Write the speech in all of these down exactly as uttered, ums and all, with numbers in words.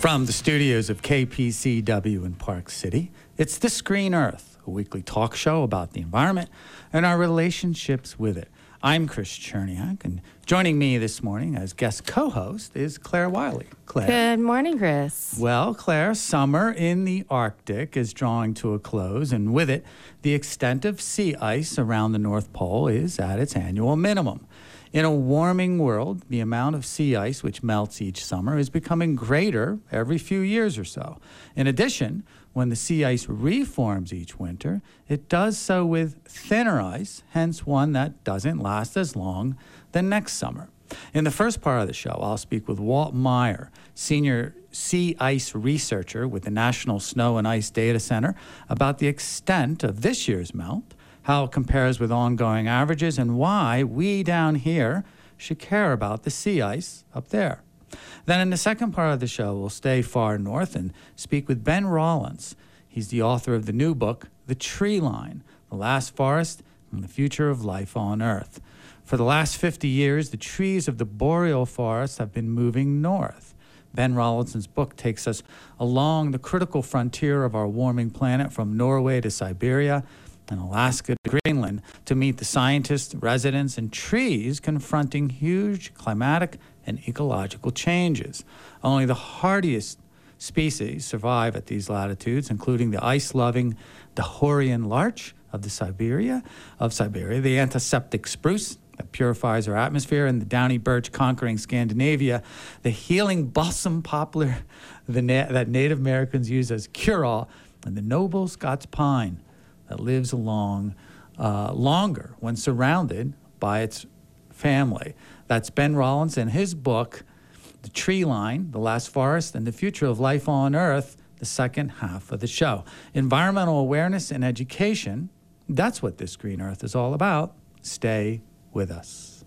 From the studios of K P C W in Park City, it's This Green Earth, a weekly talk show about the environment and our relationships with it. I'm Chris Cherniak, and joining me this morning as guest co-host is Claire Wiley. Claire. Good morning, Chris. Well, Claire, summer in the Arctic is drawing to a close, and with it, the extent of sea ice around the North Pole is at its annual minimum. In a warming world, the amount of sea ice which melts each summer is becoming greater every few years or so. In addition, when the sea ice reforms each winter, it does so with thinner ice, hence one that doesn't last as long than next summer. In the first part of the show, I'll speak with Walt Meyer, senior sea ice researcher with the National Snow and Ice Data Center, about the extent of this year's melt, how it compares with ongoing averages, and why we down here should care about the sea ice up there. Then in the second part of the show, we'll stay far north and speak with Ben Rollins. He's the author of the new book, The Tree Line, The Last Forest and the Future of Life on Earth. For the last fifty years, the trees of the boreal forests have been moving north. Ben Rollins's book takes us along the critical frontier of our warming planet from Norway to Siberia and Alaska to Greenland to meet the scientists, residents, and trees confronting huge climatic and ecological changes. Only the hardiest species survive at these latitudes, including the ice-loving Dahorian larch of the Siberia, of Siberia, the antiseptic spruce that purifies our atmosphere, and the downy birch conquering Scandinavia, the healing balsam poplar the na- that Native Americans use as cure-all, and the noble Scots pine that lives along uh, longer when surrounded by its family. That's Ben Rollins and his book, The Tree Line, The Last Forest, and the Future of Life on Earth, the second half of the show. Environmental awareness and education, that's what This Green Earth is all about. Stay with us.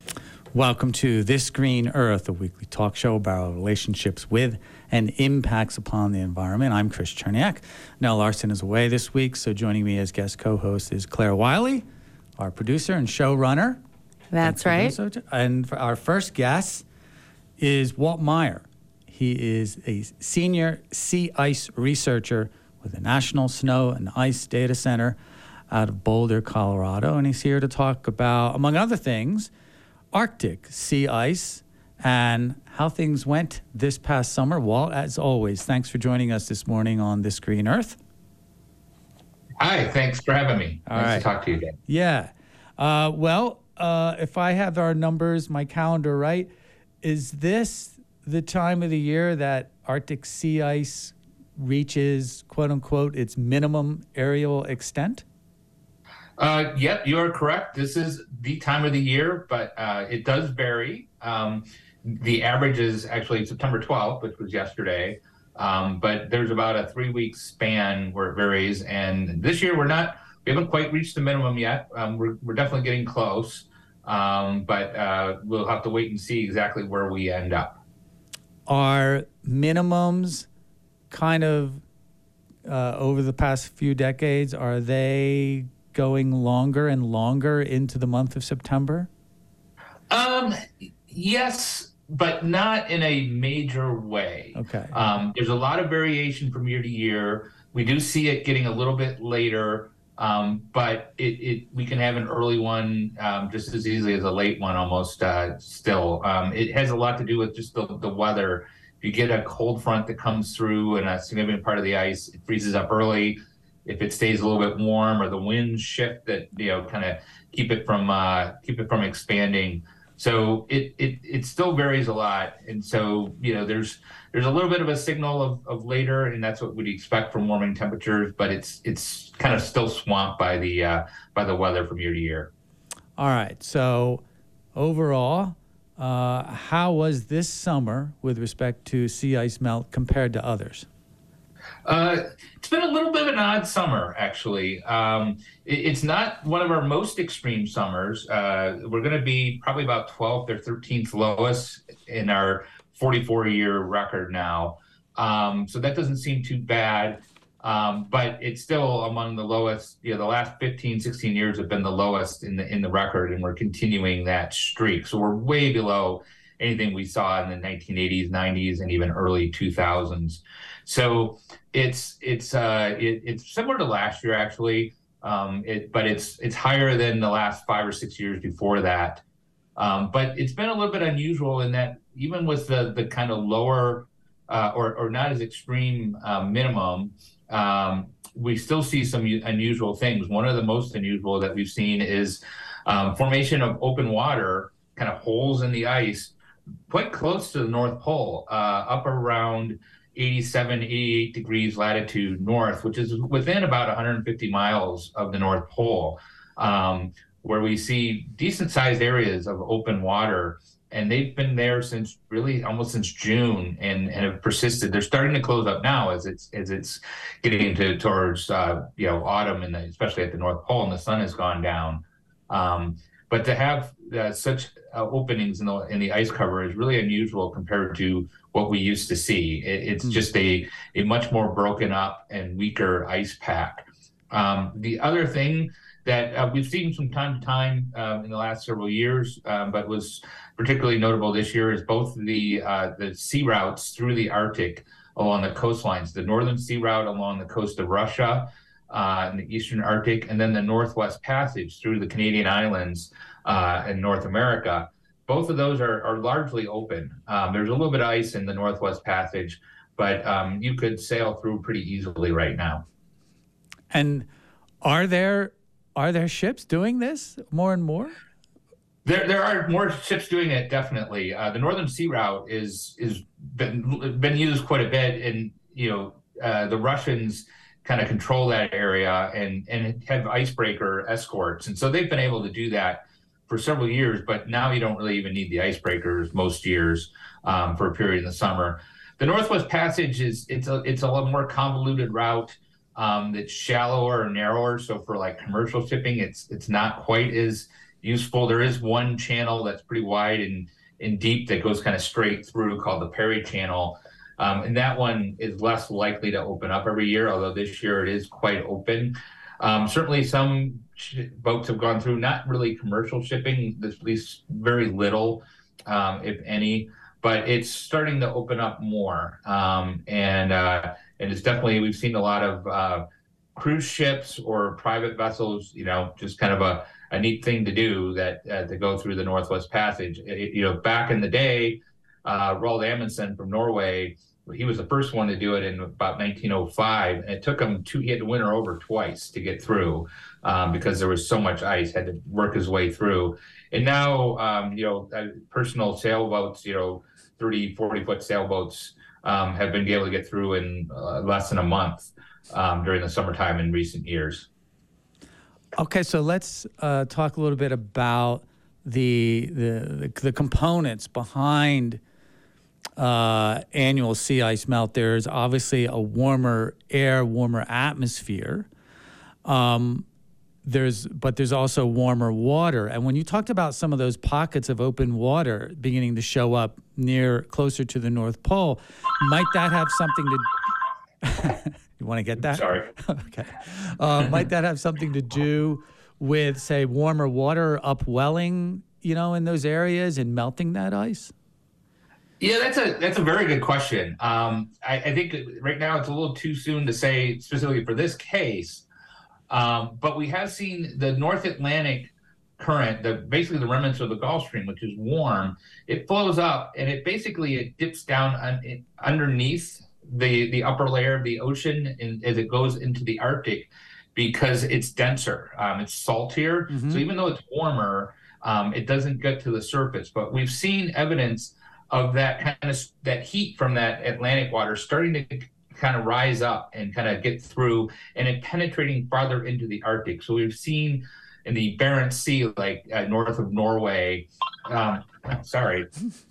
Welcome to This Green Earth, a weekly talk show about our relationships with and impacts upon the environment. I'm Chris Cherniak. Nell Larson is away this week, so joining me as guest co-host is Claire Wiley, our producer and showrunner. That's right. And for our first guest is Walt Meyer. He is a senior sea ice researcher with the National Snow and Ice Data Center out of Boulder, Colorado, and he's here to talk about, among other things, Arctic sea ice and how things went this past summer. Walt, as always, thanks for joining us this morning on This Green Earth. Hi, thanks for having me. All nice right. to talk to you again. Yeah. Uh, well, uh, if I have our numbers, my calendar right, is this the time of the year that Arctic sea ice reaches, quote unquote, its minimum aerial extent? Uh, yep, you are correct. This is the time of the year, but uh, it does vary. Um, the average is actually September twelfth, which was yesterday, um, but there's about a three-week span where it varies. And this year, we're not, we haven't quite reached the minimum yet. Um, we're, we're definitely getting close, um, but uh, we'll have to wait and see exactly where we end up. Are minimums kind of uh, over the past few decades, are they going longer and longer into the month of September? Um, yes, but not in a major way. Okay. Um, there's a lot of variation from year to year. We do see it getting a little bit later, um, but it, it we can have an early one um, just as easily as a late one almost uh, still. Um, it has a lot to do with just the, the weather. If you get a cold front that comes through and a significant part of the ice, it freezes up early. If it stays a little bit warm or the winds shift that, you know, kind of keep it from uh, keep it from expanding. So it, it it still varies a lot. And so, you know, there's there's a little bit of a signal of, of later, and that's what we'd expect from warming temperatures, but it's it's kind of still swamped by the uh, by the weather from year to year. All right. So overall, uh, how was this summer with respect to sea ice melt compared to others? Uh, it's been a little bit of an odd summer, actually. Um, it, it's not one of our most extreme summers. Uh, we're going to be probably about twelfth or thirteenth lowest in our forty-four year record now. Um, so that doesn't seem too bad. Um, but it's still among the lowest. You know, the last fifteen, sixteen years have been the lowest in the in the record, and we're continuing that streak. So we're way below anything we saw in the nineteen eighties, nineties, and even early two thousands. So it's it's uh, it, it's similar to last year actually, um, it, but it's it's higher than the last five or six years before that. Um, but it's been a little bit unusual in that even with the the kind of lower uh, or or not as extreme uh, minimum, um, we still see some unusual things. One of the most unusual that we've seen is um, formation of open water, kind of holes in the ice, quite close to the North Pole, uh, up around eighty-seven, eighty-eight degrees latitude north, which is within about one hundred fifty miles of the North Pole, um, where we see decent sized areas of open water. And they've been there since really almost since June and, and have persisted. They're starting to close up now as it's as it's getting into towards uh, you know autumn, and especially at the North Pole, and the sun has gone down. Um, but to have uh, such uh, openings in the in the ice cover is really unusual compared to what we used to see. It, it's mm. just a a much more broken up and weaker ice pack. Um, the other thing that uh, we've seen from time to time um, in the last several years, um, but was particularly notable this year, is both the uh, the sea routes through the Arctic along the coastlines, the northern sea route along the coast of Russia uh, in the eastern Arctic, and then the Northwest Passage through the Canadian islands uh, in North America. Both of those are, are largely open. Um, there's a little bit of ice in the Northwest Passage, but um, you could sail through pretty easily right now. And are there Are there ships doing this more and more? There, there are more ships doing it, definitely. Uh, the Northern Sea Route is is been been used quite a bit, and you know uh, the Russians kind of control that area and and have icebreaker escorts, and so they've been able to do that for several years. But now you don't really even need the icebreakers most years um, for a period in the summer. The Northwest Passage is it's a it's a little more convoluted route. Um, that's shallower or narrower, so for like commercial shipping, it's it's not quite as useful. There is one channel that's pretty wide and, and deep that goes kind of straight through called the Perry Channel, um, and that one is less likely to open up every year, although this year it is quite open. Um, certainly some sh- boats have gone through, not really commercial shipping, at least very little, um, if any, but it's starting to open up more, um, and uh, And it's definitely, we've seen a lot of uh, cruise ships or private vessels, you know, just kind of a, a neat thing to do that uh, to go through the Northwest Passage. It, you know, back in the day, uh, Roald Amundsen from Norway, he was the first one to do it in about nineteen oh five. And it took him two, he had to winter over twice to get through um, because there was so much ice, had to work his way through. And now, um, you know, uh, personal sailboats, you know, thirty, forty foot sailboats, Um, have been able to get through in uh, less than a month um, during the summertime in recent years. Okay, so let's uh, talk a little bit about the the, the components behind uh, annual sea ice melt. There's obviously a warmer air, warmer atmosphere. Um, There's, but there's also warmer water. And when you talked about some of those pockets of open water beginning to show up near, closer to the North Pole, might that have something to, you want to get that? Sorry. Okay. Uh, might that have something to do with, say, warmer water upwelling, you know, in those areas and melting that ice? Yeah, that's a that's a very good question. Um, I, I think right now it's a little too soon to say specifically for this case. Um, but we have seen the North Atlantic current, the basically the remnants of the Gulf Stream, which is warm. It flows up and it basically it dips down un, it, underneath the the upper layer of the ocean in, as it goes into the Arctic because it's denser, um, it's saltier. Mm-hmm. So even though it's warmer, um, it doesn't get to the surface. But we've seen evidence of that kind of that heat from that Atlantic water starting to kind of rise up and kind of get through and it penetrating farther into the Arctic. So we've seen in the Barents Sea, like uh, north of Norway, um, sorry,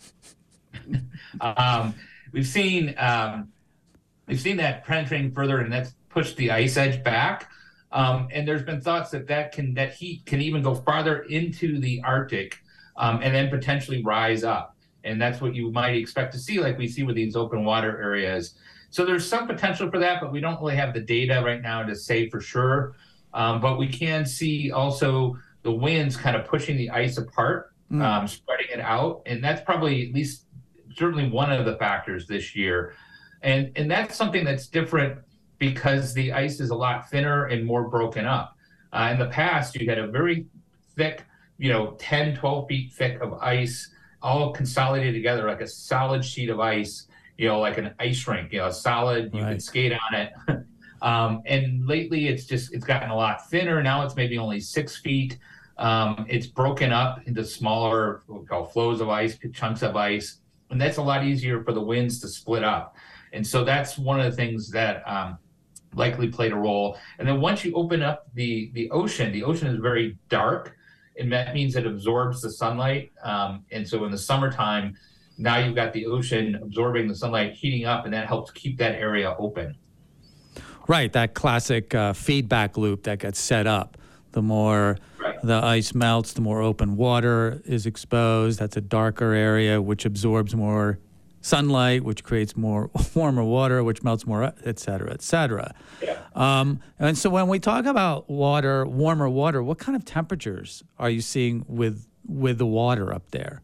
um, we've seen um, we've seen that penetrating further, and that's pushed the ice edge back. Um, and there's been thoughts that that can that heat can even go farther into the Arctic um, and then potentially rise up. And that's what you might expect to see, like we see with these open water areas. So there's some potential for that, but we don't really have the data right now to say for sure. Um, but we can see also the winds kind of pushing the ice apart Mm. um, spreading it out, and that's probably at least certainly one of the factors this year, and and that's something that's different because the ice is a lot thinner and more broken up. Uh, in the past, you had a very thick, you know, ten, twelve feet thick of ice, all consolidated together like a solid sheet of ice, you know, like an ice rink, you know, solid, you Right. can skate on it. um, and lately it's just, it's gotten a lot thinner. Now it's maybe only six feet. Um, it's broken up into smaller, what we call flows of ice, chunks of ice. And that's a lot easier for the winds to split up. And so that's one of the things that, um, likely played a role. And then once you open up the the ocean, the ocean is very dark, and that means it absorbs the sunlight. Um, and so in the summertime, now you've got the ocean absorbing the sunlight, heating up, and that helps keep that area open. Right, that classic uh, feedback loop that gets set up. The more Right. the ice melts, the more open water is exposed. That's a darker area, which absorbs more sunlight, which creates more warmer water, which melts more, et cetera, et cetera. Yeah. Um, and so when we talk about water, warmer water, what kind of temperatures are you seeing with with the water up there?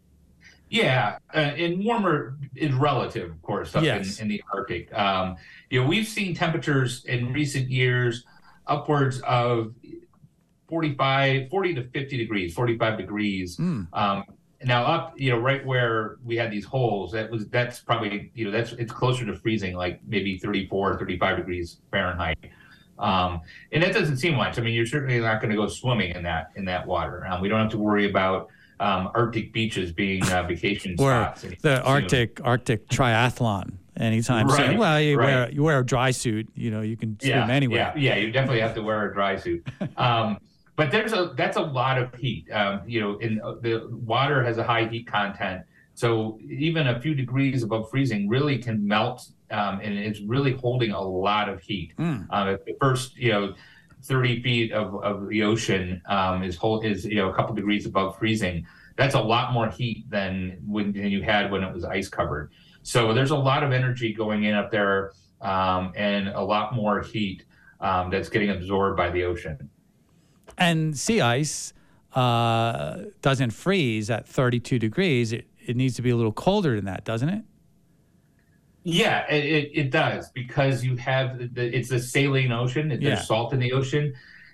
Yeah, uh, and warmer is relative, of course, up Yes. in, in the Arctic. Um, you know, we've seen temperatures in recent years upwards of forty-five, forty to fifty degrees, forty-five degrees. Mm. Um, now up, you know, right where we had these holes, that was that's probably, you know, that's it's closer to freezing, like maybe thirty-four, thirty-five degrees Fahrenheit. Um, and that doesn't seem much. I mean, you're certainly not going to go swimming in that in that water. Um, we don't have to worry about um, Arctic beaches being uh, vacation Or spots. the soon. Arctic Arctic triathlon anytime soon. Right, Well, you right. wear you wear a dry suit, you know, you can swim yeah, anywhere. Yeah, yeah, you definitely have to wear a dry suit. Um, but there's a that's a lot of heat. Um, you know, in uh, the water has a high heat content, so even a few degrees above freezing really can melt, um, and it's really holding a lot of heat. Mm. Uh, the first, you know, thirty feet of, of the ocean um, is hold is you know a couple degrees above freezing. That's a lot more heat than when than you had when it was ice covered. So there's a lot of energy going in up there, um, and a lot more heat um, that's getting absorbed by the ocean. And sea ice uh, doesn't freeze at thirty-two degrees. It, it needs to be a little colder than that, doesn't it? Yeah, it, it, it does, because you have the, it's a saline ocean. There's Yeah. salt in the ocean.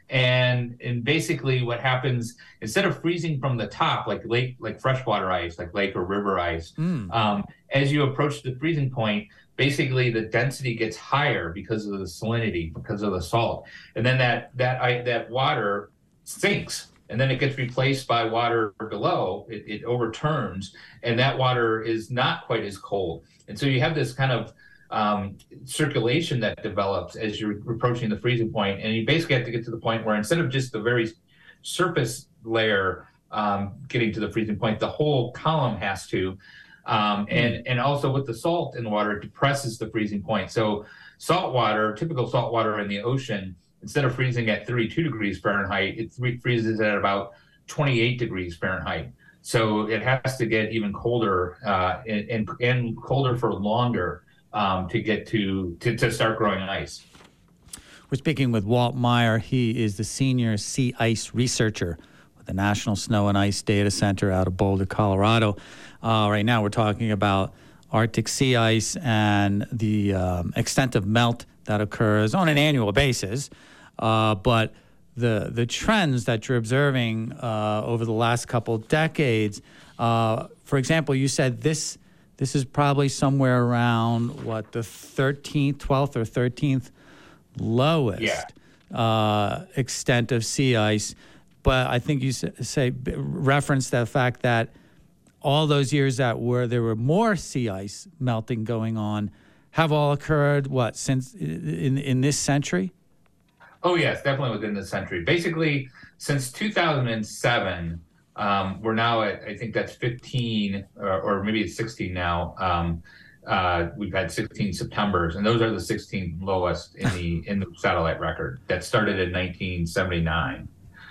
And and basically what happens, instead of freezing from the top, like lake, like freshwater ice, like lake or river ice, Mm. um, as you approach the freezing point, basically the density gets higher because of the salinity, because of the salt. And then that that I, that water sinks, and then it gets replaced by water below. It, it overturns, and that water is not quite as cold. And so you have this kind of um, circulation that develops as you're approaching the freezing point, and you basically have to get to the point where instead of just the very surface layer um, getting to the freezing point, the whole column has to. Um, and and also with the salt in the water, it depresses the freezing point. So salt water, typical salt water in the ocean, instead of freezing at thirty-two degrees Fahrenheit, it th- freezes at about twenty-eight degrees Fahrenheit. So it has to get even colder uh, and, and and colder for longer um, to get to, to to start growing ice. We're speaking with Walt Meyer. He is the senior sea ice researcher with the National Snow and Ice Data Center out of Boulder, Colorado. Uh, right now we're talking about Arctic sea ice and the um, extent of melt that occurs on an annual basis. Uh, but the the trends that you're observing uh, over the last couple decades, uh, for example, you said this this is probably somewhere around, what, the thirteenth, twelfth or thirteenth lowest Yeah. uh, extent of sea ice. But I think you s- say reference the fact that all those years that were there were more sea ice melting going on have all occurred, what, since in in this century? Oh, yes, definitely within this century. Basically, since two thousand seven, um, we're now at, I think that's fifteen, or, or maybe it's sixteen now. Um, uh, we've had sixteen Septembers, and those are the sixteen lowest in the in the satellite record that started in nineteen seventy-nine.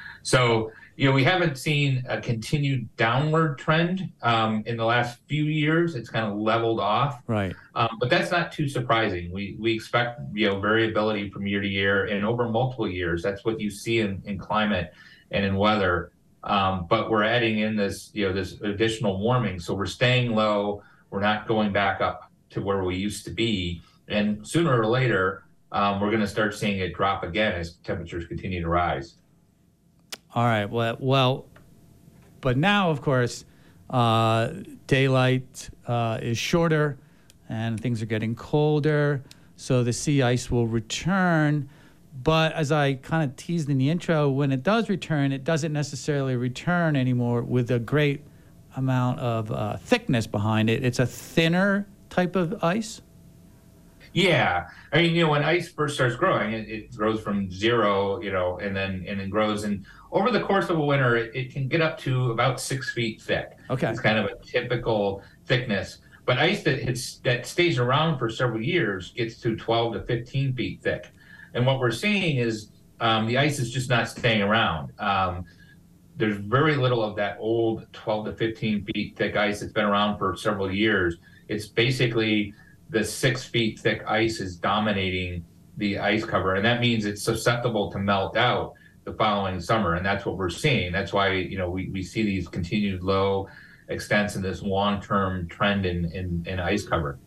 So, you know, we haven't seen a continued downward trend um, in the last few years. It's kind of leveled off. Right. Um, but that's not too surprising. We we expect, you know, variability from year to year and over multiple years. That's what you see in, in climate and in weather. Um, but we're adding in this, you know, this additional warming. So we're staying low. We're not going back up to where we used to be. And sooner or later, um, we're going to start seeing it drop again as temperatures continue to rise. All right. Well, well, but now, of course, uh, daylight uh, is shorter and things are getting colder. So the sea ice will return. But as I kind of teased in the intro, when it does return, it doesn't necessarily return anymore with a great amount of uh, thickness behind it. It's a thinner type of ice. Yeah, I mean, you know, when ice first starts growing, it, it grows from zero, you know, and then and then grows, and over the course of a winter, it, it can get up to about six feet thick. Okay, it's kind of a typical thickness. But ice that hits that stays around for several years gets to twelve to fifteen feet thick, and what we're seeing is um, the ice is just not staying around. Um, there's very little of that old twelve to fifteen feet thick ice that's been around for several years. It's basically the six feet thick ice is dominating the ice cover, and that means it's susceptible to melt out the following summer, and that's what we're seeing. That's why, you know, we, we see these continued low extents and this long-term trend in, in, in ice cover.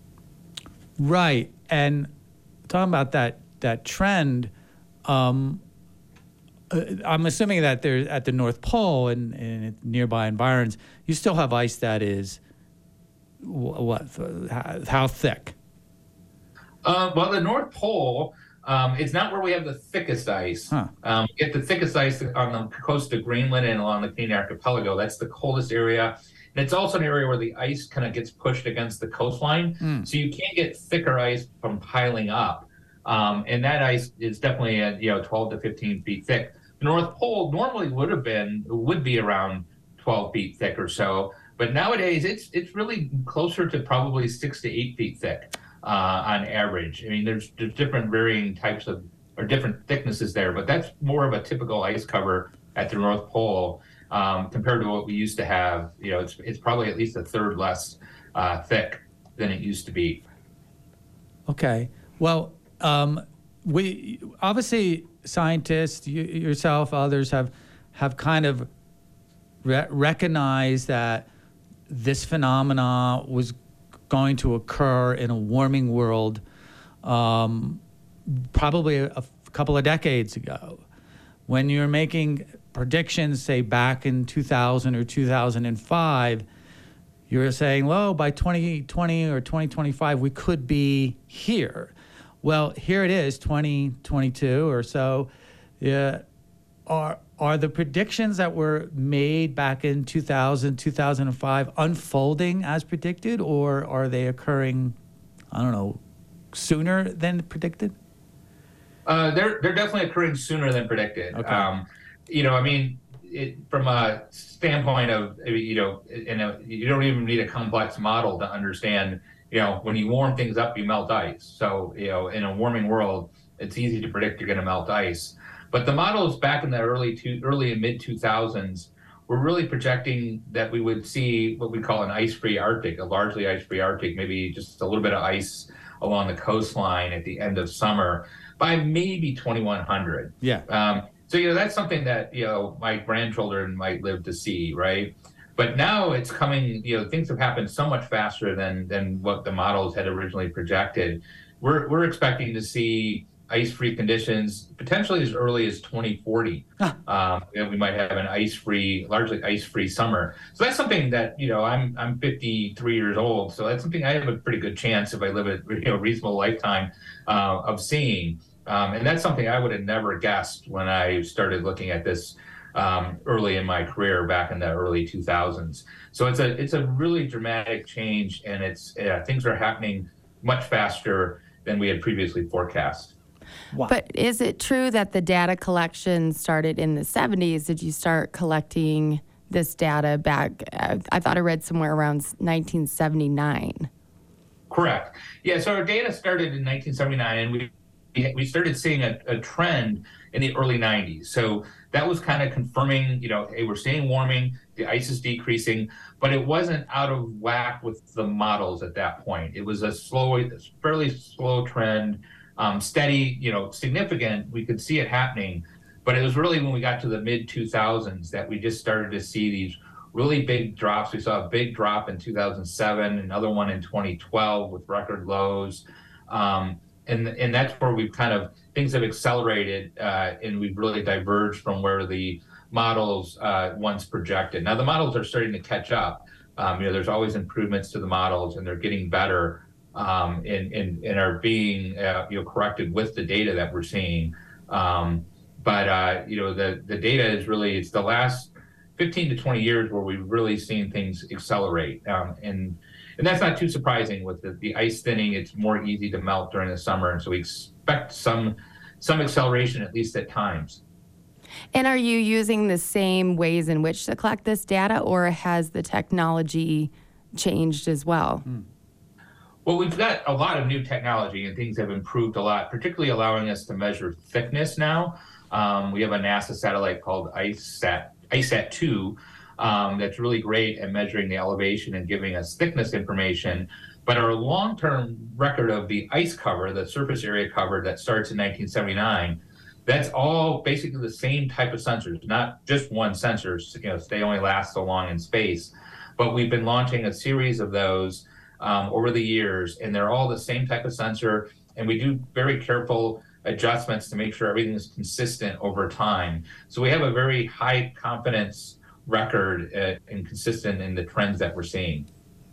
Right, and talking about that that trend, um, uh, I'm assuming that there's at the North Pole and, and nearby environs, you still have ice that is what? How thick? Uh, well, the North Pole, um, it's not where we have the thickest ice. Huh. Um, we get the thickest ice on the coast of Greenland and along the Canadian Archipelago. That's the coldest area. And it's also an area where the ice kind of gets pushed against the coastline. Mm. So you can't get thicker ice from piling up. Um, and that ice is definitely at, you know, twelve to fifteen feet thick. The North Pole normally would have been, would be around twelve feet thick or so. But nowadays, it's it's really closer to probably six to eight feet thick uh, on average. I mean, there's, there's different varying types of, or different thicknesses there, but that's more of a typical ice cover at the North Pole um, compared to what we used to have. You know, it's it's probably at least a third less uh, thick than it used to be. Okay. Well, um, we obviously scientists, you, yourself, others have have kind of re- recognized that this phenomena was going to occur in a warming world um, probably a, a couple of decades ago. When you're making predictions, say back in two thousand or two thousand five, you're saying, well, by twenty twenty or twenty twenty-five, we could be here. Well, here it is, twenty twenty-two or so. Yeah, are Are the predictions that were made back in two thousand, two thousand five unfolding as predicted, or are they occurring, I don't know, sooner than predicted? Uh, they're they're definitely occurring sooner than predicted. Okay. Um, you know, I mean, it, from a standpoint of, you know, in a, you don't even need a complex model to understand, you know, when you warm things up, you melt ice. So, you know, in a warming world, it's easy to predict you're going to melt ice. But the models back in the early two, early and mid two thousands were really projecting that we would see what we call an ice-free Arctic, a largely ice-free Arctic, maybe just a little bit of ice along the coastline at the end of summer by maybe twenty-one hundred. Yeah. Um, so, you know, that's something that, you know, my grandchildren might live to see, right? But now it's coming, you know, things have happened so much faster than than what the models had originally projected. We're we're expecting to see ice-free conditions potentially as early as twenty forty. Huh. Um, you know, we might have an ice-free, largely ice-free summer. So that's something that, you know, I'm I'm fifty-three years old, so that's something I have a pretty good chance if I live a, you know, reasonable lifetime uh, of seeing. Um, and that's something I would have never guessed when I started looking at this um, early in my career back in the early two thousands. So it's a it's a really dramatic change, and it's uh, things are happening much faster than we had previously forecast. Wow. But is it true that the data collection started in the seventies? Did you start collecting this data back? Uh, I thought I read somewhere around nineteen seventy-nine. Correct. Yeah, so our data started in nineteen seventy-nine, and we we started seeing a, a trend in the early nineties. So that was kind of confirming, you know, hey, we're seeing warming, the ice is decreasing, but it wasn't out of whack with the models at that point. It was a slow, fairly slow trend, um, steady, you know, significant. We could see it happening, but it was really when we got to the mid two thousands that we just started to see these really big drops. We saw a big drop in two thousand seven, another one in twenty twelve with record lows. Um, and, and that's where we've kind of, things have accelerated uh, and we've really diverged from where the models uh, once projected. Now the models are starting to catch up. Um, you know, there's always improvements to the models and they're getting better um, and, and, and are being uh, you know, corrected with the data that we're seeing. Um, but, uh, you know, the, the data is really, it's the last fifteen to twenty years where we've really seen things accelerate. Um, and and that's not too surprising with the, the ice thinning. It's more easy to melt during the summer. And so we expect some some acceleration, at least at times. And are you using the same ways in which to collect this data, or has the technology changed as well? Mm. Well, we've got a lot of new technology and things have improved a lot, particularly allowing us to measure thickness now. Um, we have a NASA satellite called IceSat, IceSat two um, that's really great at measuring the elevation and giving us thickness information. But our long-term record of the ice cover, the surface area cover that starts in nineteen seventy-nine, that's all basically the same type of sensors, not just one sensor. You know, they only last so long in space. But we've been launching a series of those um, over the years, and they're all the same type of sensor. And we do very careful adjustments to make sure everything is consistent over time. So we have a very high confidence record uh, and consistent in the trends that we're seeing.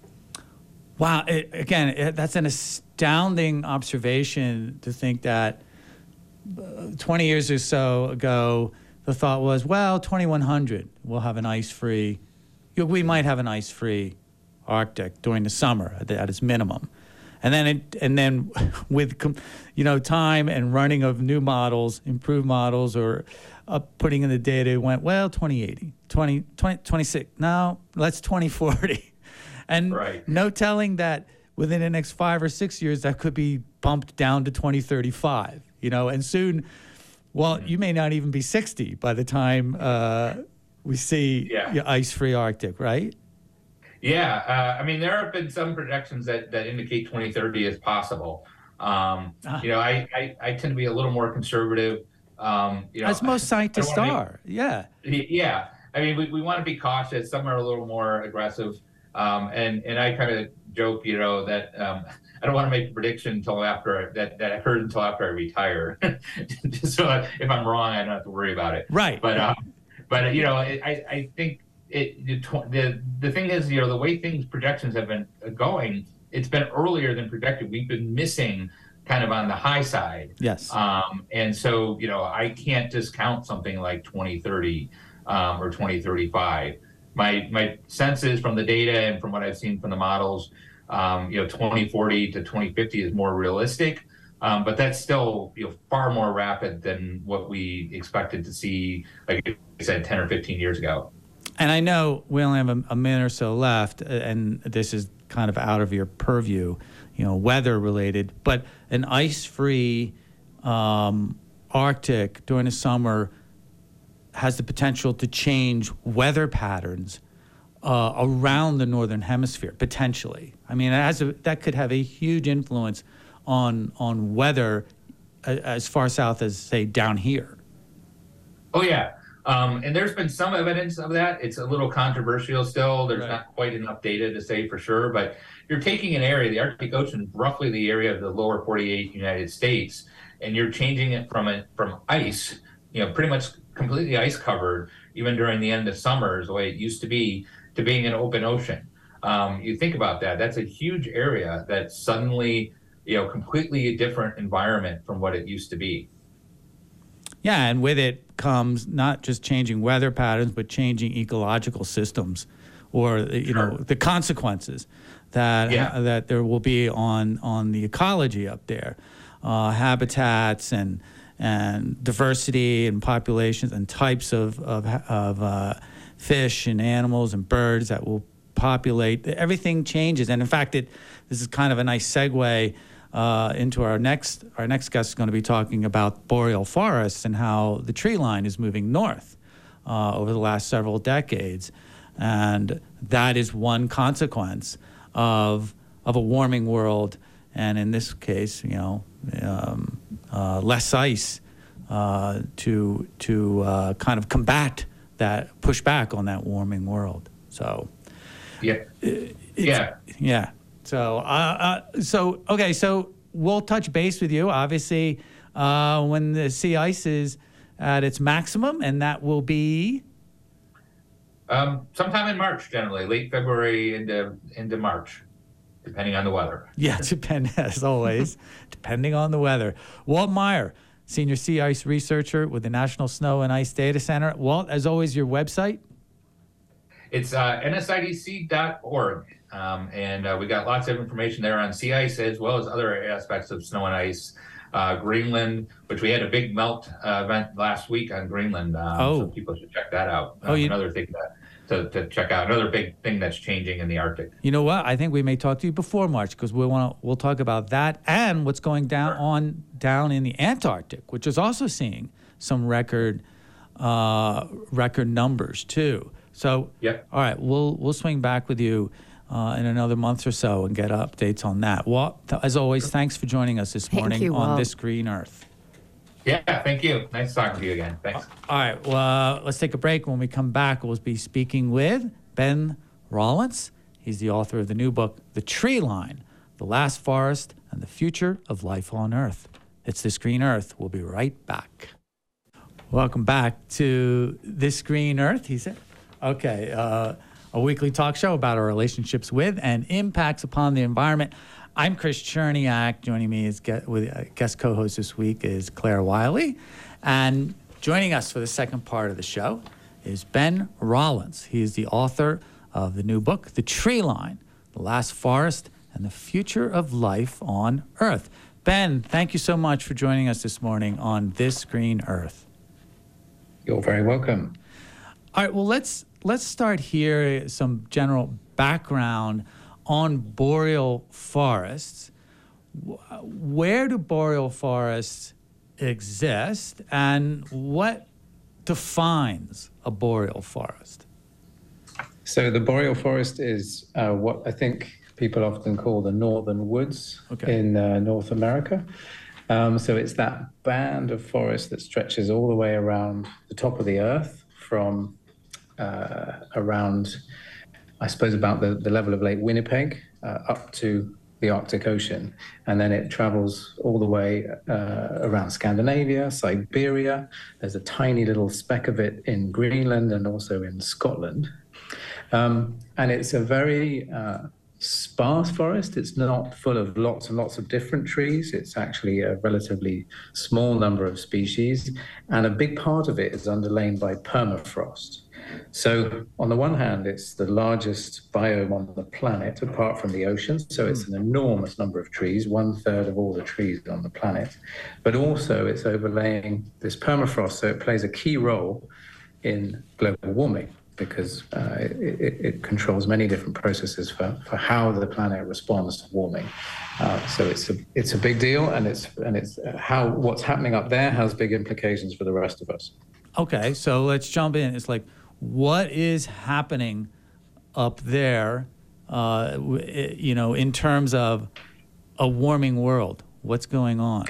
Wow. It, again, it, that's an astounding observation to think that uh, twenty years or so ago, the thought was, well, twenty-one hundred, we'll have an ice-free, you know, we might have an ice-free Arctic during the summer at, the, at its minimum. And then, it, and then with, you know, time and running of new models, improved models, or uh, putting in the data, it went, well, twenty eighty, twenty, twenty, twenty-six, no, let's twenty forty. And right. No telling that within the next five or six years, that could be bumped down to twenty thirty-five, you know, and soon, well, mm-hmm. you may not even be sixty by the time uh, we see yeah. your ice-free Arctic, right? Yeah, uh, I mean, there have been some projections that, that indicate twenty thirty is possible. Um, ah. You know, I, I, I tend to be a little more conservative. Um, you know, As most scientists are, be, yeah. Yeah, I mean, we, we want to be cautious. Some are a little more aggressive. Um, and, and I kind of joke, you know, that um, I don't want to make a prediction until after, that, that I heard until after I retire. So if I'm wrong, I don't have to worry about it. Right. But, um, but you know, I, I think, It, the the thing is, you know, the way things projections have been going, it's been earlier than projected. We've been missing kind of on the high side. Yes. Um, and so, you know, I can't discount something like twenty thirty um, or twenty thirty-five. My my sense is from the data and from what I've seen from the models, um, you know, twenty forty to twenty fifty is more realistic. Um, but that's still, you know, far more rapid than what we expected to see, like I said, ten or fifteen years ago. And I know we only have a, a minute or so left, and this is kind of out of your purview, you know, weather related, but an ice-free um, Arctic during the summer has the potential to change weather patterns uh, around the Northern Hemisphere, potentially. I mean, it has a, that could have a huge influence on, on weather as far south as, say, down here. Oh, yeah. Um, and there's been some evidence of that. It's a little controversial still. There's right. not quite enough data to say for sure, but you're taking an area, the Arctic Ocean, roughly the area of the lower forty-eight United States, and you're changing it from a, from ice, you know, pretty much completely ice covered, even during the end of summers, the way it used to be, to being an open ocean. Um, you think about that. That's a huge area that's suddenly, you know, completely a different environment from what it used to be. Yeah, and with it comes not just changing weather patterns, but changing ecological systems, or you sure. know the consequences that yeah. uh, that there will be on on the ecology up there, uh, habitats and and diversity and populations and types of of, of uh, fish and animals and birds that will populate. Everything changes, and in fact, it this is kind of a nice segue. Uh, into our next, our next guest is going to be talking about boreal forests and how the tree line is moving north uh, over the last several decades, and that is one consequence of of a warming world, and in this case, you know, um, uh, less ice uh, to to uh, kind of combat that, push back on that warming world. So, Yeah. it's, Yeah. yeah. So, uh, uh, so okay. So we'll touch base with you, obviously, uh, when the sea ice is at its maximum, and that will be Um, sometime in March, generally, late February into into March, depending on the weather. yeah, depend as always, depending on the weather. Walt Meyer, senior sea ice researcher with the National Snow and Ice Data Center. Walt, as always, your website. It's uh, N S I D C dot org, um, and uh, we got lots of information there on sea ice as well as other aspects of snow and ice. Uh, Greenland, which we had a big melt uh, event last week on Greenland, um, Oh. so people should check that out. Oh, Um, you- another thing to, to, to check out, another big thing that's changing in the Arctic. You know what? I think we may talk to you before March because we want to. We'll talk about that and what's going down Sure. on down in the Antarctic, which is also seeing some record uh, record numbers too. So, Yep. all right, we'll we'll swing back with you uh, in another month or so and get updates on that. Walt, as always, thanks for joining us this Thank morning you, on Walt. This Green Earth. Yeah, thank you. Nice talking to you again. Thanks. All right, well, uh, let's take a break. When we come back, we'll be speaking with Ben Rollins. He's the author of the new book, The Tree Line, The Last Forest and the Future of Life on Earth. It's This Green Earth. We'll be right back. Welcome back to This Green Earth, he said. Okay, uh, a weekly talk show about our relationships with and impacts upon the environment. I'm Chris Cherniak. Joining me as guest, with uh, guest co-host this week is Claire Wiley. And joining us for the second part of the show is Ben Rollins. He is the author of the new book, The Tree Line, The Last Forest and the Future of Life on Earth. Ben, thank you so much for joining us this morning on This Green Earth. You're very welcome. All right, well, let's let's start here, some general background on boreal forests. Wh- Where do boreal forests exist, and what defines a boreal forest? So the boreal forest is uh, what I think people often call the northern woods Okay. in uh, North America. Um, so it's that band of forest that stretches all the way around the top of the earth from uh, around, I suppose, about the, the level of Lake Winnipeg uh, up to the Arctic Ocean. And then it travels all the way uh, around Scandinavia, Siberia. There's a tiny little speck of it in Greenland and also in Scotland. Um, and it's a very uh, sparse forest. It's not full of lots and lots of different trees. It's actually a relatively small number of species. And a big part of it is underlain by permafrost. So on the one hand, it's the largest biome on the planet, apart from the ocean. So it's an enormous number of trees, one third of all the trees on the planet. But also it's overlaying this permafrost, so it plays a key role in global warming, because uh, it, it, it controls many different processes for, for how the planet responds to warming. Uh, so it's a it's a big deal, and it's and it's uh, how what's happening up there has big implications for the rest of us. Okay, so let's jump in. It's like, what is happening up there, uh, w- i- you know, in terms of a warming world? What's going on?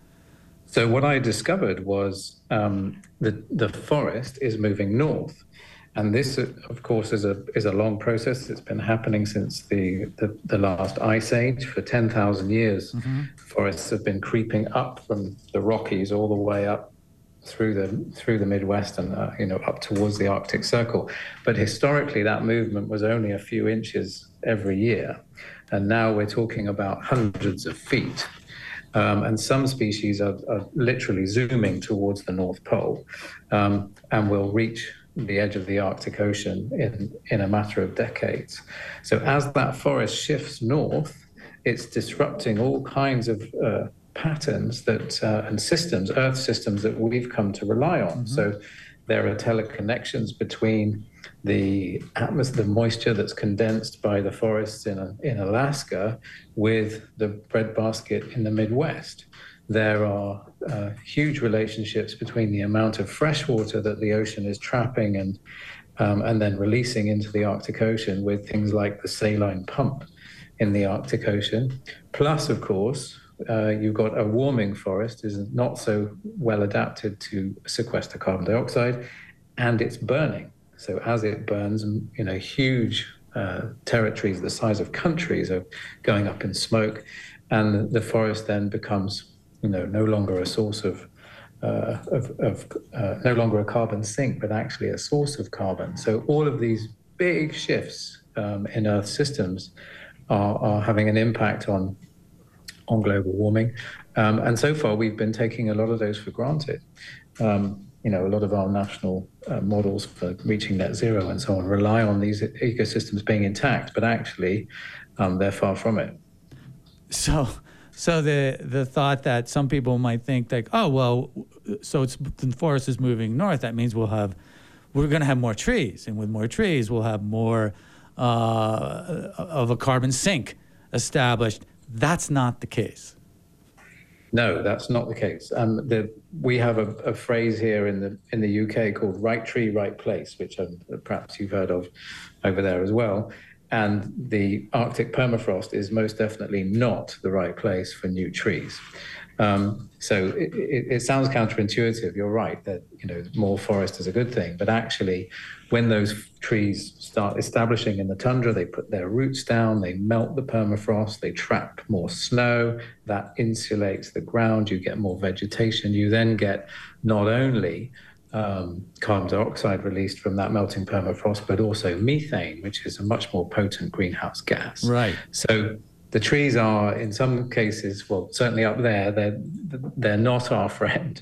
So what I discovered was um, the the forest is moving north, and this, uh, of course, is a is a long process. It's been happening since the the, the last ice age. For ten thousand years, forests have been creeping up from the Rockies all the way up through the through the Midwest and uh, you know up towards the Arctic Circle. But historically, that movement was only a few inches every year, and now we're talking about hundreds of feet. Um, and some species are, are literally zooming towards the North Pole, um, and will reach the edge of the Arctic Ocean in, in a matter of decades. So as that forest shifts north, it's disrupting all kinds of uh, patterns that uh, and systems, Earth systems that we've come to rely on. So there are teleconnections between the atmosphere, the moisture that's condensed by the forests in, in Alaska with the breadbasket in the Midwest. There are uh, huge relationships between the amount of fresh water that the ocean is trapping and um, and then releasing into the Arctic Ocean with things like the saline pump in the Arctic Ocean. Plus, of course, uh, you've got a warming forest is not so well adapted to sequester carbon dioxide, and it's burning. So as it burns, you know, huge uh, territories the size of countries are going up in smoke, and the forest then becomes, you know, no longer a source of uh, of, of uh, no longer a carbon sink, but actually a source of carbon. So all of these big shifts um, in Earth systems are, are having an impact on on global warming, um, and so far we've been taking a lot of those for granted. Um, you know, a lot of our national uh, models for reaching net zero and so on rely on these ecosystems being intact, but actually um, they're far from it. So, so the the thought that some people might think like, oh well, so it's the forest is moving north. That means we'll have, we're going to have more trees, and with more trees, we'll have more uh, of a carbon sink established. That's not the case. No, that's not the case. Um, the, we have a, a phrase here in the in the U K called "right tree, right place," which um, perhaps you've heard of over there as well. And the Arctic permafrost is most definitely not the right place for new trees. Um, so it, it, it sounds counterintuitive. You're right that, you know, more forest is a good thing, but actually, when those trees start establishing in the tundra, they put their roots down, they melt the permafrost, they trap more snow, that insulates the ground, you get more vegetation, you then get not only um, carbon dioxide released from that melting permafrost, but also methane, which is a much more potent greenhouse gas. Right. So the trees are, in some cases, well, certainly up there, they're, they're not our friend.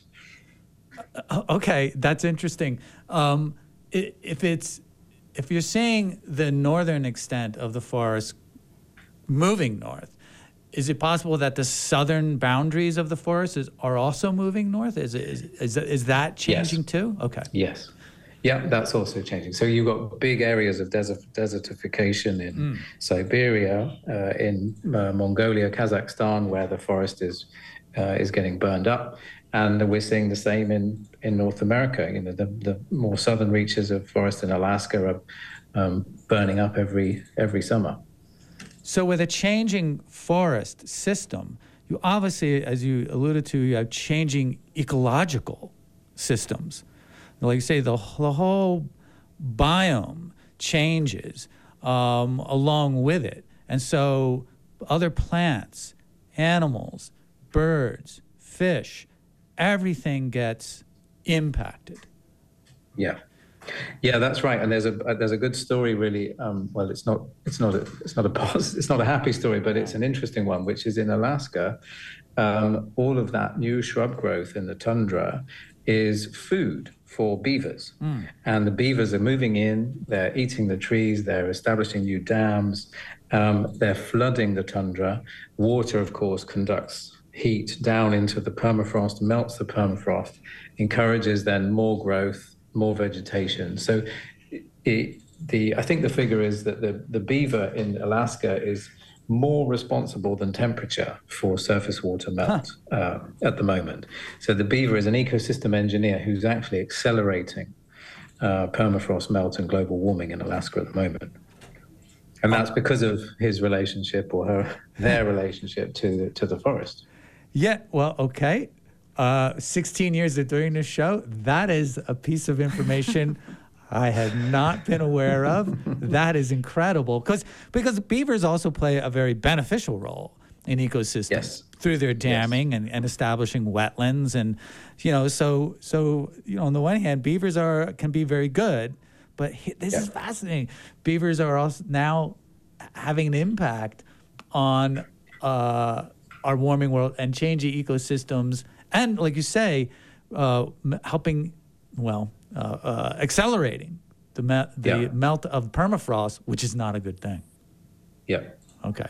Okay, that's interesting. Um, if it's if you're seeing the northern extent of the forest moving north, is it possible that the southern boundaries of the forest is, are also moving north? Is is is, is that changing Yes. too? Okay. Yes. Yeah, that's also changing. So you've got big areas of desert, desertification in mm. Siberia, uh, in uh, Mongolia, Kazakhstan, where the forest is uh, is getting burned up. And we're seeing the same in, in North America. You know, the, the more southern reaches of forest in Alaska are um, burning up every every summer. So with a changing forest system, you obviously, as you alluded to, you have changing ecological systems. Like you say, the, the whole biome changes um, along with it. And so other plants, animals, birds, fish, everything gets impacted. Yeah, yeah, that's right. And there's a there's a good story, really. Um, well, it's not it's not a it's not a it's not a happy story, but it's an interesting one, which is in Alaska. Um, all of that new shrub growth in the tundra is food for beavers, mm. and the beavers are moving in. They're eating the trees. They're establishing new dams. Um, they're flooding the tundra. Water, of course, conducts heat down into the permafrost, melts the permafrost, encourages then more growth, more vegetation. So it, the I think the figure is that the, the beaver in Alaska is more responsible than temperature for surface water melt huh. uh, at the moment. So the beaver is an ecosystem engineer who's actually accelerating uh, permafrost melt and global warming in Alaska at the moment. And that's because of his relationship or her their relationship to the, to the forest. Yeah, well, okay. Uh, sixteen years of doing this show, that is a piece of information I had not been aware of. That is incredible. Because because beavers also play a very beneficial role in ecosystems yes. through their damming yes. and, and establishing wetlands. And, you know, so, so you know, on the one hand, beavers are can be very good. But this yeah. is fascinating. Beavers are also now having an impact on uh, our warming world and changing ecosystems, and like you say, uh, m- helping, well, uh, uh, accelerating the me- the yeah. melt of permafrost, which is not a good thing. Yeah. Okay.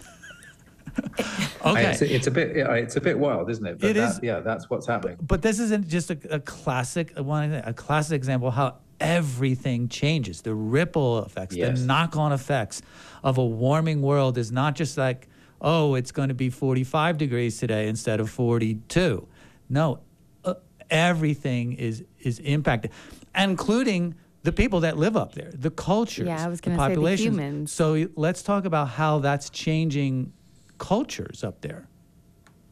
Okay. It's a, it's a bit it's a bit wild, isn't it? But it that, is. Yeah, that's what's happening. But, but this isn't just a, a classic one, a classic example of how everything changes. The ripple effects, yes. the knock-on effects of a warming world is not just like, oh, it's going to be forty-five degrees today instead of forty-two. No, uh, everything is is impacted, including the people that live up there, the cultures, yeah, I was the going to say the populations. humans. So let's talk about how that's changing cultures up there.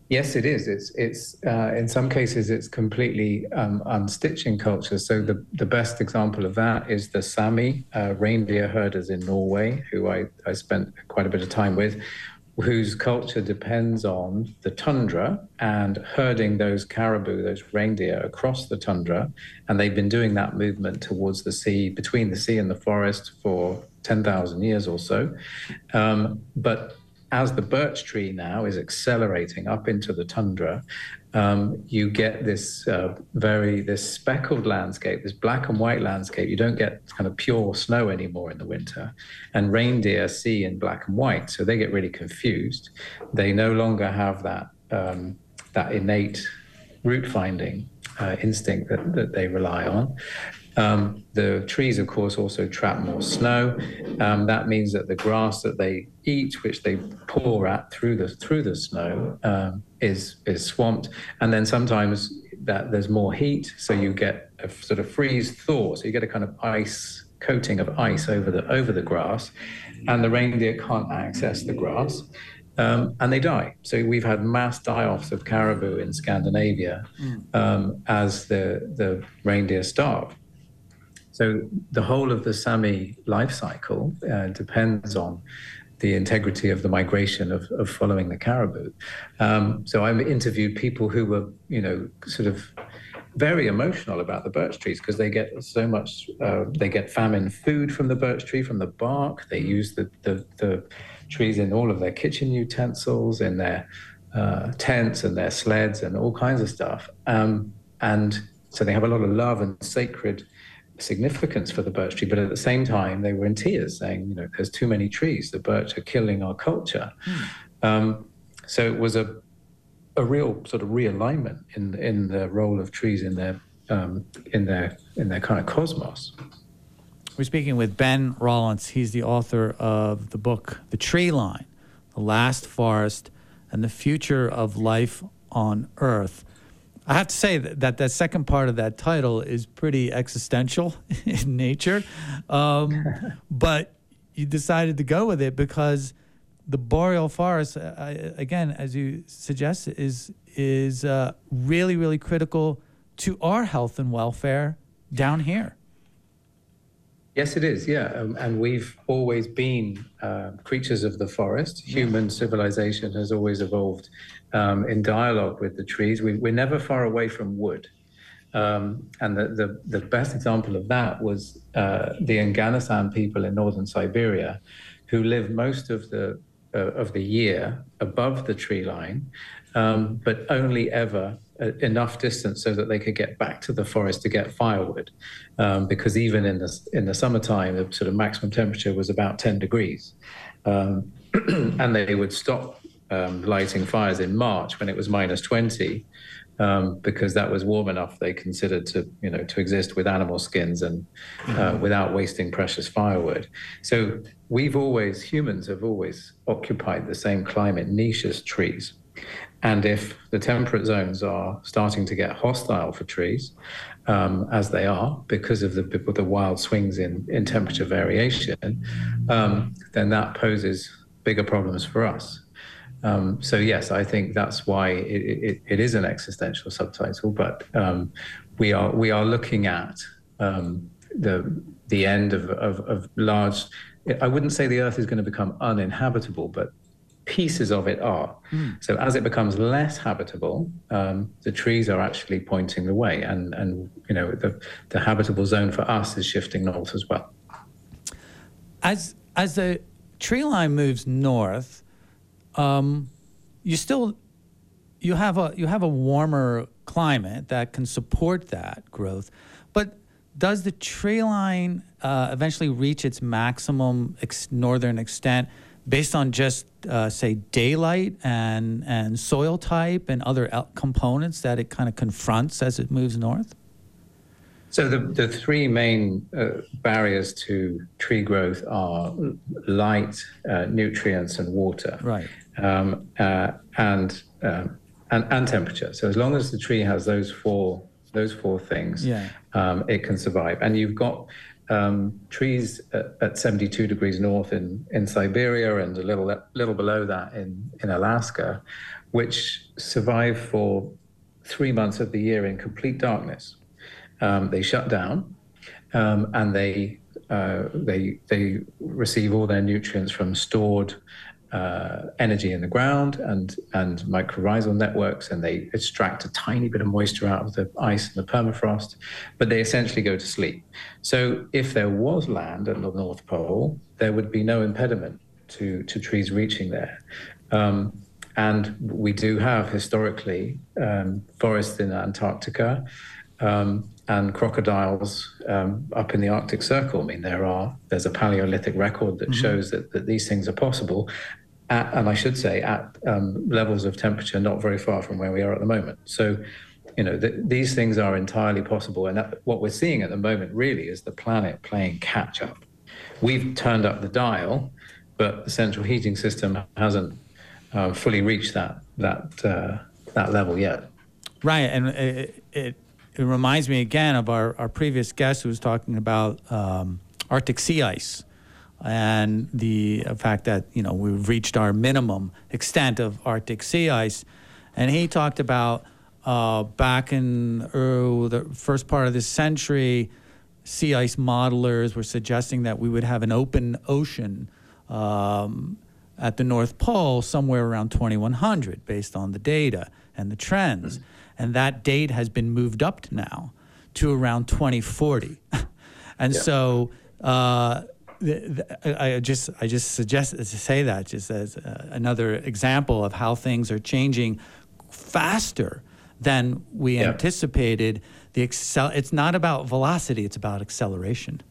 Yes, it is. It's it's uh, in some cases it's completely um, unstitching culture. So the the best example of that is the Sami uh, reindeer herders in Norway, who I I spent quite a bit of time with, whose culture depends on the tundra and herding those caribou, those reindeer, across the tundra, and they've been doing that movement towards the sea, between the sea and the forest, for ten thousand years or so, um, but as the birch tree now is accelerating up into the tundra, um, you get this uh, very, this speckled landscape, this black and white landscape. You don't get kind of pure snow anymore in the winter. And reindeer see in black and white, so they get really confused. They no longer have that, um, that innate route finding uh, instinct that, that they rely on. Um, the trees, of course, also trap more snow. Um, that means that the grass that they eat, which they paw at through the through the snow, um, is is swamped. And then sometimes that there's more heat, so you get a sort of freeze thaw. So you get a kind of ice coating of ice over the over the grass, and the reindeer can't access the grass. Um, and they die. So we've had mass die-offs of caribou in Scandinavia um, as the the reindeer starve. So the whole of the Sami life cycle uh, depends on the integrity of the migration of, of following the caribou. Um, so I've interviewed people who were, you know, sort of very emotional about the birch trees because they get so much, uh, they get famine food from the birch tree, from the bark. They use the, the, the trees in all of their kitchen utensils, in their uh, tents and their sleds and all kinds of stuff. Um, and so they have a lot of love and sacred significance for the birch tree, but at the same time they were in tears saying, you know, there's too many trees, the birch are killing our culture. Mm. Um, so it was a a real sort of realignment in in the role of trees in their um, in their in their kind of cosmos. We're speaking with Ben Rollins. He's the author of the book The Tree Line, The Last Forest and the Future of Life on Earth. I have to say that, that that second part of that title is pretty existential in nature, um, but you decided to go with it because the boreal forest, uh, again, as you suggest, is is uh, really, really critical to our health and welfare down here. Yes, it is, yeah. Um, and we've always been uh, creatures of the forest. Human civilization has always evolved um, in dialogue with the trees. We, we're never far away from wood. Um, and the, the, the best example of that was uh, the Nganasan people in northern Siberia, who live most of the, uh, of the year above the tree line, um, but only ever enough distance so that they could get back to the forest to get firewood, um, because even in the in the summertime, the sort of maximum temperature was about ten degrees, um, and they would stop um, lighting fires in March when it was minus twenty, um, because that was warm enough they considered to you know to exist with animal skins and uh, without wasting precious firewood. So we've always humans have always occupied the same climate niche as trees. And if the temperate zones are starting to get hostile for trees, um, as they are because of the, the wild swings in, in temperature variation, um, then that poses bigger problems for us. Um, so yes, I think that's why it, it, it is an existential subtitle, but um, we are we are looking at um, the the end of, of, of large, I wouldn't say the Earth is going to become uninhabitable, but pieces of it are. Mm. So as it becomes less habitable, um, the trees are actually pointing the way, and and you know the the habitable zone for us is shifting north as well. As as the tree line moves north, um, you still you have a you have a warmer climate that can support that growth, but does the tree line uh, eventually reach its maximum ex- northern extent based on just, uh, say, daylight and, and soil type and other el- components that it kind of confronts as it moves north? So the, the three main uh, barriers to tree growth are light, uh, nutrients, and water. Right. Um, uh, and, um, and and temperature. So as long as the tree has those four those four things, yeah. um, it can survive. And you've got um, trees at, at seventy-two degrees north in, in Siberia and a little little below that in, in Alaska, which survive for three months of the year in complete darkness. Um, they shut down, um, and they uh, they they receive all their nutrients from stored uh, energy in the ground and and mycorrhizal networks, and they extract a tiny bit of moisture out of the ice and the permafrost, but they essentially go to sleep. So if there was land at the North Pole, there would be no impediment to to trees reaching there. Um, and we do have historically um, forests in Antarctica. Um, and crocodiles um, up in the Arctic Circle. I mean, there are there's a Paleolithic record that mm-hmm. shows that, that these things are possible, at, and I should say at um, levels of temperature not very far from where we are at the moment. So, you know, th- these things are entirely possible, and that, what we're seeing at the moment really is the planet playing catch up. We've turned up the dial, but the central heating system hasn't uh, fully reached that that uh, that level yet. Right, and it. it It reminds me again of our, our previous guest who was talking about um, Arctic sea ice and the fact that, you know, we've reached our minimum extent of Arctic sea ice. And he talked about uh, back in uh, the first part of this century, sea ice modelers were suggesting that we would have an open ocean um, at the North Pole somewhere around twenty-one hundred based on the data and the trends. Mm-hmm. And that date has been moved up now to around twenty forty. And yeah. so uh, the, the, I just I just suggest to say that just as uh, another example of how things are changing faster than we yeah. anticipated. The excel, it's not about velocity, it's about acceleration.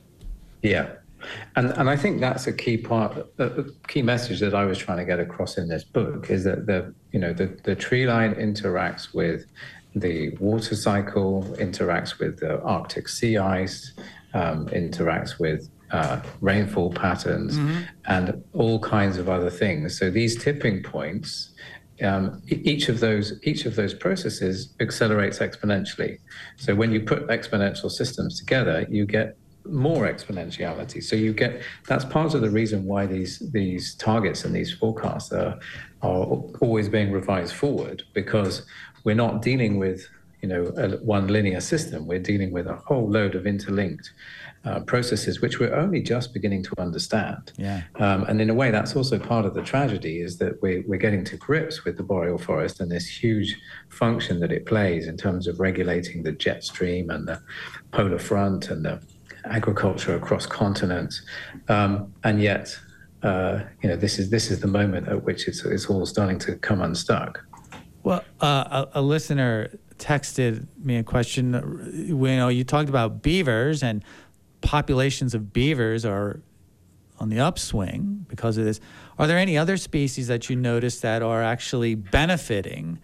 Yeah. And and I think that's a key part, a key message that I was trying to get across in this book is that the you know the, the tree line interacts with the water cycle, interacts with the Arctic sea ice, um, interacts with uh, rainfall patterns, mm-hmm. and all kinds of other things. So these tipping points, um, each of those each of those processes accelerates exponentially. So when you put exponential systems together, you get more exponentiality. So you get, that's part of the reason why these these targets and these forecasts are are always being revised forward, because we're not dealing with, you know, a, one linear system. We're dealing with a whole load of interlinked uh, processes, which we're only just beginning to understand. Yeah. Um, and in a way, that's also part of the tragedy, is that we're, we're getting to grips with the boreal forest and this huge function that it plays in terms of regulating the jet stream and the polar front and the agriculture across continents, um, and yet, uh, you know, this is this is the moment at which it's it's all starting to come unstuck. Well, uh, a, a listener texted me a question. You know, you talked about beavers, and populations of beavers are on the upswing because of this. Are there any other species that you notice that are actually benefiting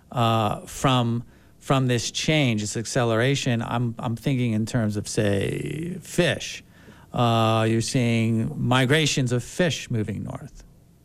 uh, from? From this change, this acceleration? I'm I'm thinking in terms of, say, fish. Uh, you're seeing migrations of fish moving north.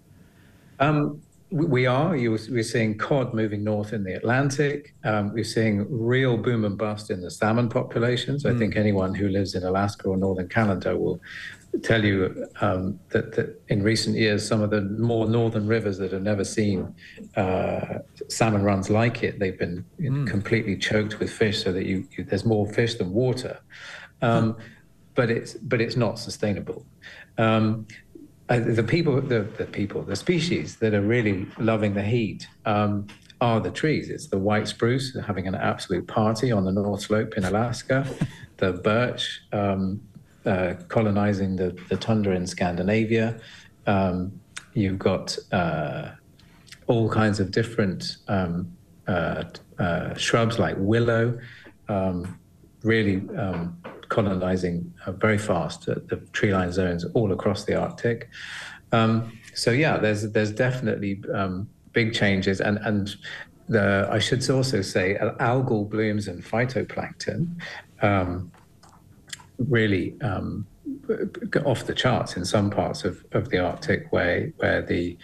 Um, we are. You, we're seeing cod moving north in the Atlantic. Um, we're seeing real boom and bust in the salmon populations. Mm. I think anyone who lives in Alaska or northern Canada will tell you um, that, that in recent years, some of the more northern rivers that have never seen uh, salmon runs like it, they've been mm. completely choked with fish, so that you, you there's more fish than water. Um, huh. But it's but it's not sustainable. Um, uh, the people, the, the people, the species that are really loving the heat um, are the trees. It's the white spruce having an absolute party on the North Slope in Alaska, the birch. Um, Uh, colonizing the, the tundra in Scandinavia. Um, you've got uh, all kinds of different um, uh, uh, shrubs like willow, um, really um, colonizing uh, very fast uh, the tree line zones all across the Arctic. Um, so yeah, there's there's definitely um, big changes, and and the, I should also say uh, algal blooms and phytoplankton. Um, really um, off the charts in some parts of, of the Arctic, where where the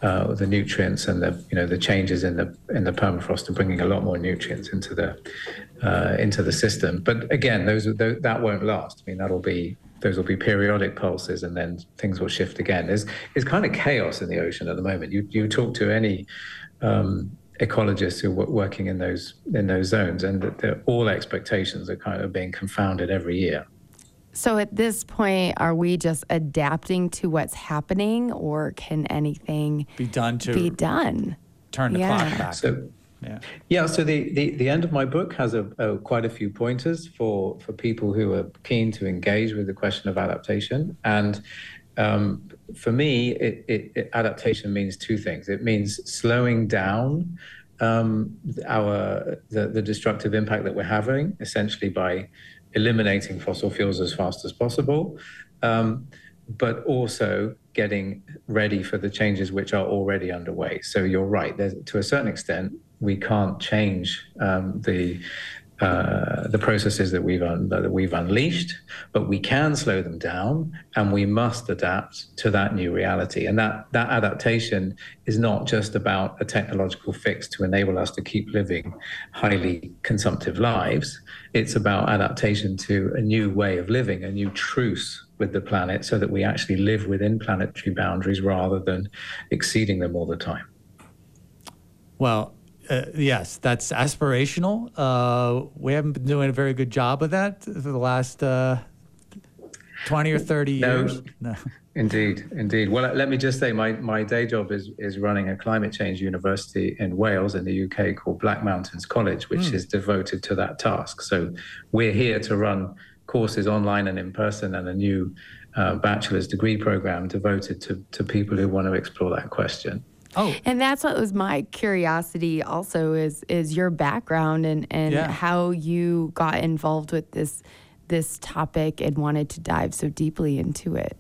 uh, the nutrients and the you know the changes in the in the permafrost are bringing a lot more nutrients into the uh, into the system. But again, those, those that won't last. I mean, that'll be those will be periodic pulses, and then things will shift again. There's it's kind of chaos in the ocean at the moment. You you talk to any um, ecologists who are working in those in those zones, and all expectations are kind of being confounded every year. So at this point, are we just adapting to what's happening, or can anything Be done to be done? turn the Yeah. clock back. So, yeah. yeah. So the, the, the end of my book has a, a quite a few pointers for for people who are keen to engage with the question of adaptation. And um, for me, it, it, it, adaptation means two things. It means slowing down um, our the, the destructive impact that we're having, essentially by eliminating fossil fuels as fast as possible, um, but also getting ready for the changes which are already underway. So you're right, there's, to a certain extent, we can't change um, the uh, the processes that we've un- that we've unleashed, but we can slow them down, and we must adapt to that new reality. And that that adaptation is not just about a technological fix to enable us to keep living highly consumptive lives. It's about adaptation to a new way of living, a new truce with the planet, so that we actually live within planetary boundaries rather than exceeding them all the time. Well, uh, yes, that's aspirational. Uh, we haven't been doing a very good job of that for the last uh, twenty or thirty No. years. No. Indeed, indeed. Well, let me just say my, my day job is, is running a climate change university in Wales in the U K called Black Mountains College, which mm. is devoted to that task. So we're here to run courses online and in person, and a new uh, bachelor's degree program devoted to, to people who want to explore that question. Oh. And that's what was my curiosity also is is your background and, and yeah. how you got involved with this this topic and wanted to dive so deeply into it.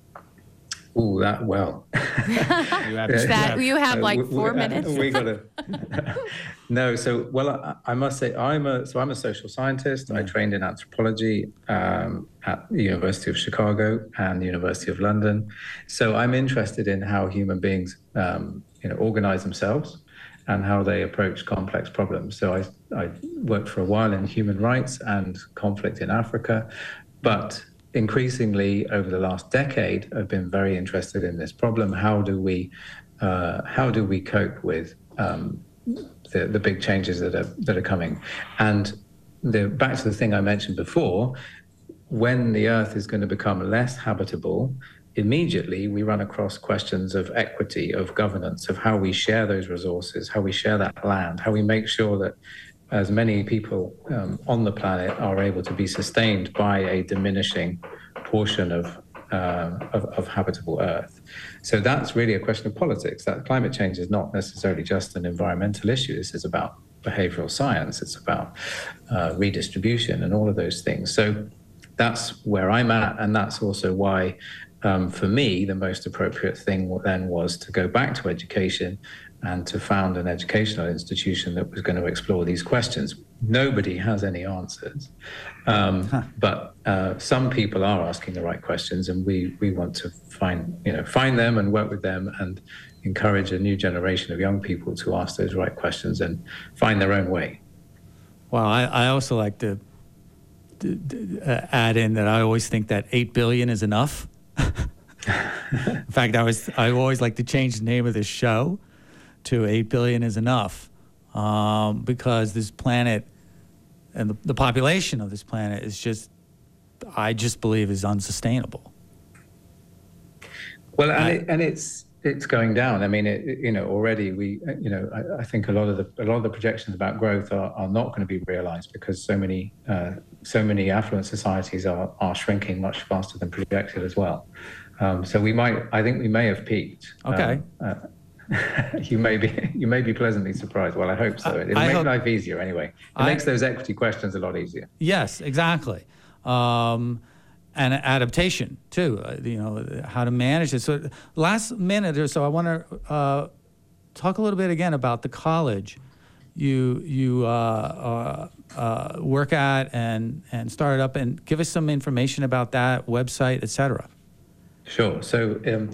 Oh, that well. you have, that, you have like uh, we, four we, minutes. We gotta. No, so well, I, I must say I'm a so I'm a social scientist. Yeah. I trained in anthropology um, at the University of Chicago and the University of London. So I'm interested in how human beings, um, you know, organize themselves and how they approach complex problems. So I I worked for a while in human rights and conflict in Africa, but increasingly over the last decade, I've been very interested in this problem. How do we, uh, how do we cope with um, the the big changes that are that are coming? And the back to the thing I mentioned before, when the Earth is going to become less habitable, immediately we run across questions of equity, of governance, of how we share those resources, how we share that land, how we make sure that as many people um, on the planet are able to be sustained by a diminishing portion of, uh, of, of habitable Earth. So that's really a question of politics. That climate change is not necessarily just an environmental issue. This is about behavioral science. It's about uh, redistribution and all of those things. So that's where I'm at, and that's also why, um, for me, the most appropriate thing then was to go back to education and to found an educational institution that was going to explore these questions. Nobody has any answers, um, huh. but uh, some people are asking the right questions, and we we want to find you know find them and work with them and encourage a new generation of young people to ask those right questions and find their own way. Well, I, I also like to, to, to uh, add in that I always think that eight billion is enough. In fact, I was I always like to change the name of this show to eight billion is enough, um, because this planet and the, the population of this planet is just, I just believe, is unsustainable. Well, and, I, it, and it's it's going down. I mean, it, it, you know, already we, you know, I, I think a lot of the a lot of the projections about growth are, are not going to be realized because so many uh, so many affluent societies are are shrinking much faster than projected as well. Um, so we might, I think we may have peaked. Okay. Um, uh, you may be you may be pleasantly surprised. Well, I hope so. It'll make hope, life easier anyway. It I, makes those equity questions a lot easier. Yes, exactly. Um, and adaptation too. Uh, you know, how to manage it. So last minute or so, I want to uh, talk a little bit again about the college you you uh, uh, uh, work at and and started up, and give us some information about that website, et cetera. Sure. So um,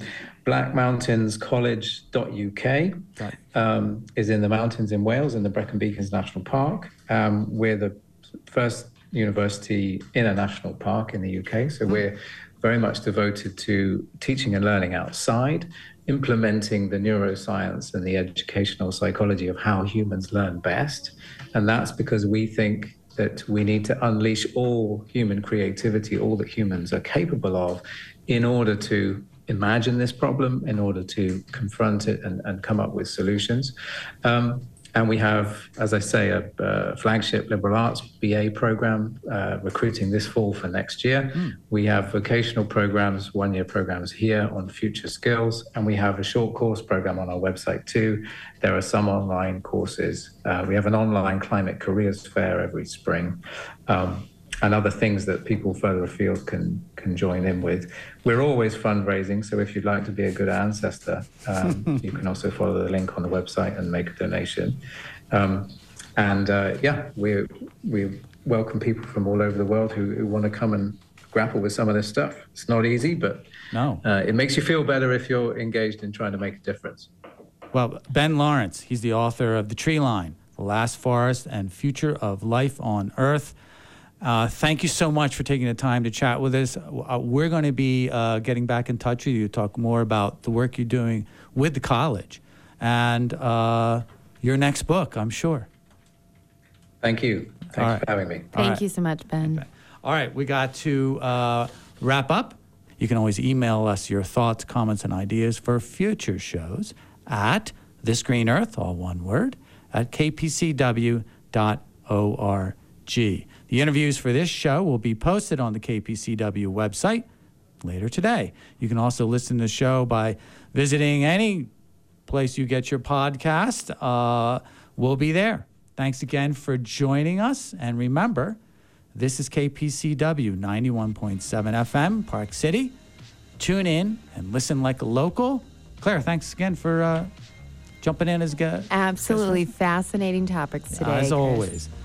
black mountains college dot U K um, is in the mountains in Wales in the Brecon Beacons National Park. Um, we're the first university in a national park in the U K, so we're very much devoted to teaching and learning outside, implementing the neuroscience and the educational psychology of how humans learn best. And that's because we think that we need to unleash all human creativity, all that humans are capable of, in order to imagine this problem, in order to confront it and, and come up with solutions. Um, and we have, as I say, a, a flagship liberal arts B A program uh, recruiting this fall for next year. Mm. We have vocational programs, one-year programs here on future skills, and we have a short course program on our website too. There are some online courses. Uh, we have an online climate careers fair every spring. Um, and other things that people further afield can can join in with. We're always fundraising, so if you'd like to be a good ancestor, um, you can also follow the link on the website and make a donation. Um, and uh, yeah, we we welcome people from all over the world who, who want to come and grapple with some of this stuff. It's not easy, but no, uh, it makes you feel better if you're engaged in trying to make a difference. Well, Ben Lawrence, he's the author of The Tree Line, The Last Forest and Future of Life on Earth. Uh, thank you so much for taking the time to chat with us. Uh, we're going to be uh, getting back in touch with you to talk more about the work you're doing with the college and uh, your next book, I'm sure. Thank you. Thanks right. for having me. Thank right. you so much, Ben. Okay. All right, we got to uh, wrap up. You can always email us your thoughts, comments, and ideas for future shows at This Green Earth, all one word, at k p c w dot org. The interviews for this show will be posted on the K P C W website later today. You can also listen to the show by visiting any place you get your podcast. Uh, we'll be there. Thanks again for joining us. And remember, this is K P C W ninety-one point seven F M, Park City. Tune in and listen like a local. Claire, thanks again for uh, jumping in as a guest. Absolutely fascinating topics today, As Chris. always.